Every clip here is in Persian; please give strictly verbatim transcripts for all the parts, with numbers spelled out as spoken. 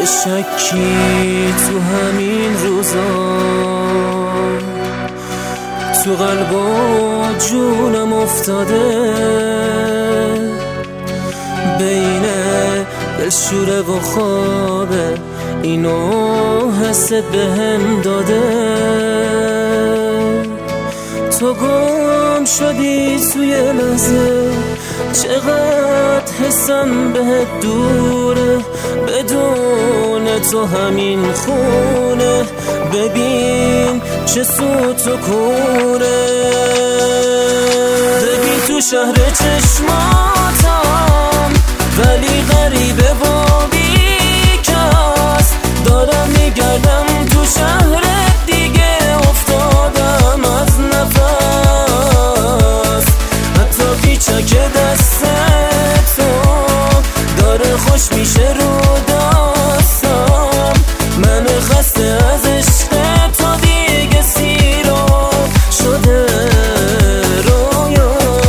یه شکی تو همین روزا تو قلب و جونم افتاده، بین دلشوره و خوابه اینو حست بهم داده. تو گم شدی توی لحظه، چقدر حسم بهت دوره، بدون تو همین خونه ببین چه سوت و کوره. ببین تو شهر چشماتم ولی غریبه و بیکس، دارم میگردم تو شهر دیگه، افتادم از نفس، حتی پیچک دست تو داره خوش میشه رو دستم. من خسته از عشق تو دیگه سیرو شده رویا.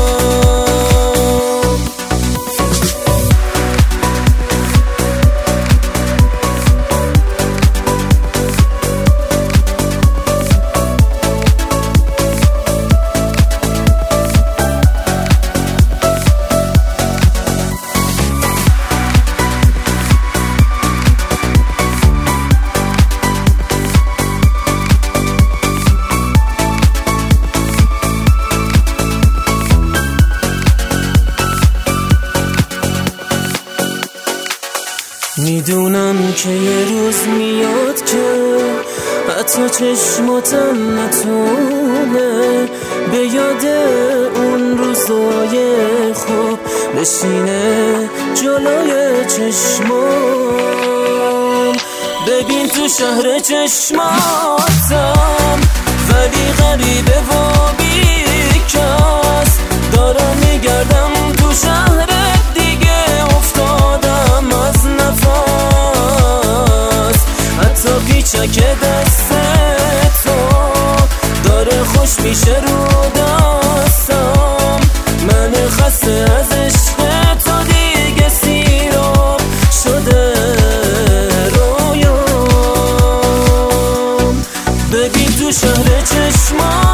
میدونم که یه روز میاد که حتی چشماتم نتونه به یاد اون روزای خوب بشینه جلوی چشمام. ببین تو شهر چشماتم ولی غریبه و بیکس، دارم میگردم تو شهر دیگه، افتادم از نفس، حتی پیچک دست تو داره خوش میشه رو دستم. من خسته از عشق تو دیگه سیرم شده رویام. ببین تو شهر چشمام